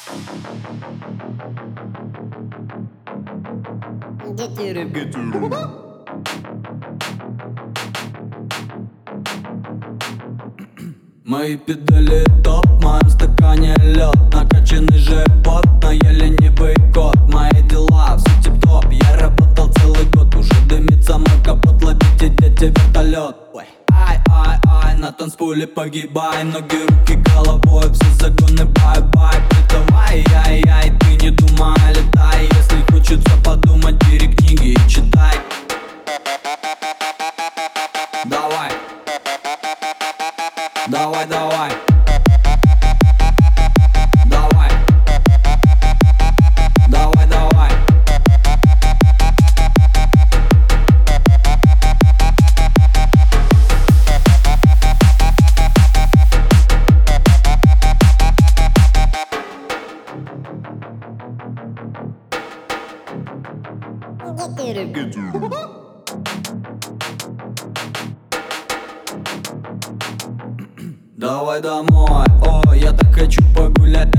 Мои педали топ, в моем стакане лед, накачанный живот, но я ленивый кот. Мои дела все тип-топ, я работал целый год. Уже дымится мой капот, ловите, дети, вертолет. Ай-ай-ай, на танцполе погибай. Ноги, руки, головой, все загоны, бай-бай. Притавай, ай-яй, ты не думай, летай. Если хочется подумать, бери книги и читай. Давай, давай, давай. Давай, давай, давай. Давай домой, о, я так хочу погулять.